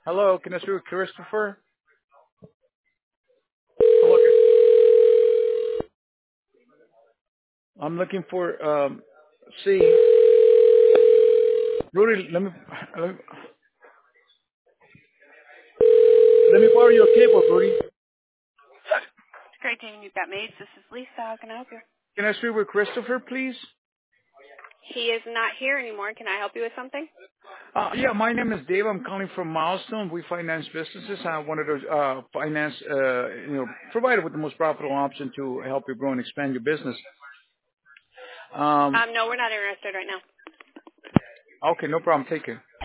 Hello, can I speak with Christopher? Hello. I'm looking for C. Rudy, let me let me borrow your cable, Rudy. Great day, you've got Maids. This is Lisa. How can I help you? Can I speak with Christopher, please? He is not here anymore. Can I help you with something? Yeah, my name is Dave. I'm calling from Milestone. We finance businesses. I wanted to provide it with the most profitable option to help you grow and expand your business. Um, No, we're not interested right now. okay, no problem. Take care.